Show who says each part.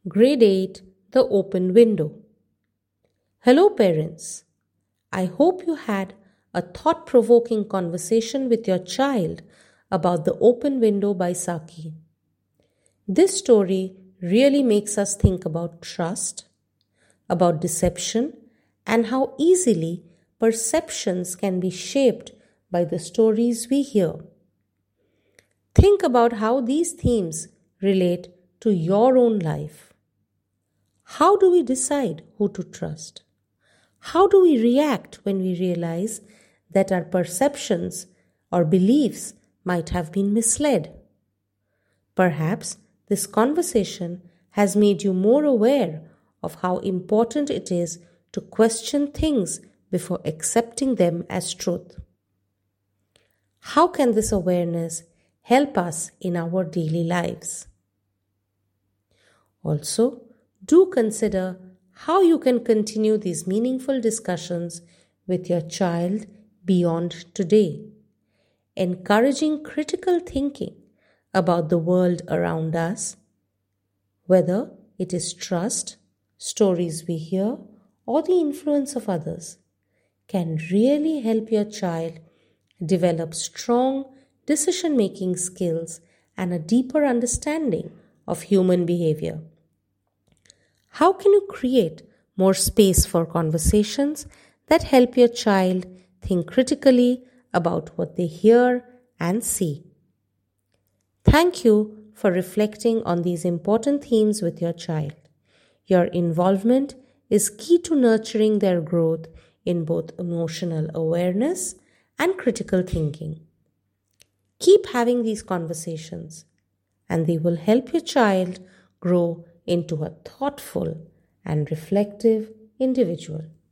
Speaker 1: Grade 8 The Open Window. Hello, parents. I hope you had a thought provoking conversation with your child about The Open Window by Saki. This story really makes us think about trust, about deception, and how easily perceptions can be shaped by the stories we hear. Think about how these themes relate to your own life. How do we decide who to trust? How do we react when we realize that our perceptions or beliefs might have been misled? Perhaps this conversation has made you more aware of how important it is to question things before accepting them as truth. How can this awareness help us in our daily lives? Also, do consider how you can continue these meaningful discussions with your child beyond today, encouraging critical thinking about the world around us, whether it is trust, stories we hear, or the influence of others, can really help your child develop strong decision-making skills and a deeper understanding of human behavior. How can you create more space for conversations that help your child think critically about what they hear and see? Thank you for reflecting on these important themes with your child. Your involvement is key to nurturing their growth in both emotional awareness and critical thinking. Keep having these conversations, and they will help your child grow into a thoughtful and reflective individual.